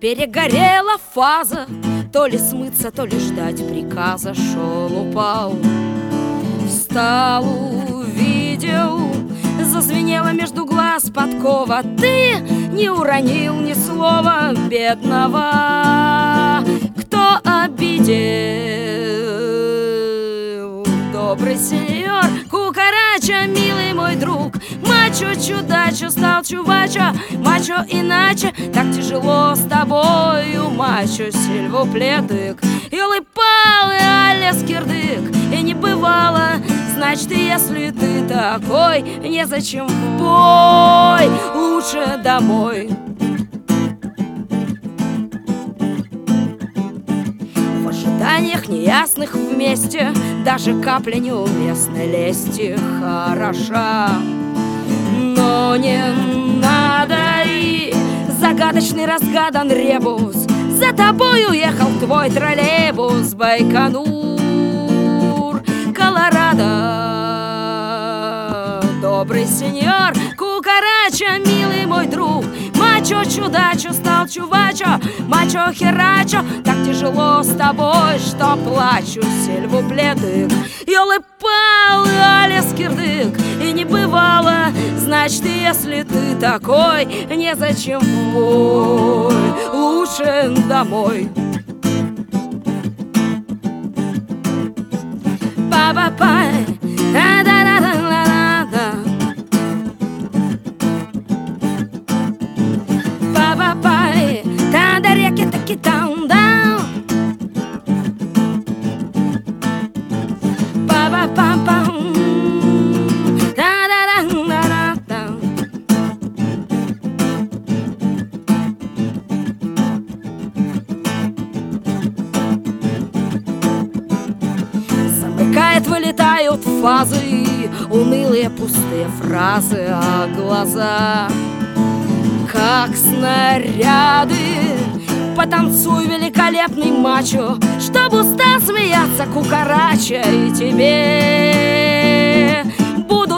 Перегорела фаза, то ли смыться, то ли ждать приказа. Шел, упал, встал, увидел, зазвенела между глаз подкова. Ты не уронил ни слова бедного, кто обидел. Добрый сеньор Кукарача, милый мой друг, мачо-чудачо стал чувачо, мачо иначе, так тяжело с тобою, мачо, сильвуплетык, ёлы-палы, алес кирдык, и не бывало, значит, если ты такой, незачем в бой, лучше домой. В ожиданиях неясных вместе даже капля неуместной лести хороша. Но не надо и загадочный разгадан ребус. За тобой уехал твой троллейбус. Байконур, Колорадо. Добрый сеньор Кукарача, милый мой друг, мачо-чудачо стал чувачо, мачо-херачо, так тяжело с тобой, что плачу, сильвуплетык, ёлы-палы, алес кирдык, и не бывало, значит, если ты такой, незачем в бой, лучше домой. Па-па-пай, да-да-да-да-да-да. Па-па-пай, та-да-ряки-таки-там-дам. Па-па-пам-пам, да-да-да-да-да-да. Замыкает, вылетают фазы, унылые пустые фразы, а глаза как снаряды. Потанцуй, великолепный мачо, чтоб устал смеяться Кукарача, и тебе будут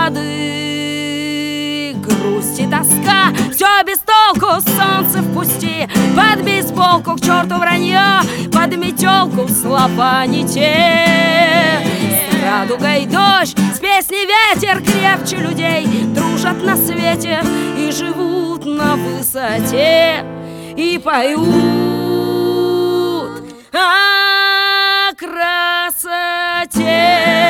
рады. Грусть и тоска, все без толку, солнце впусти, под бейсболку, к черту вранье, под метелку слова не те. С радугой дождь, с песней ветер, крепче людей, дружат на свете и живут на высоте, и поют о красоте.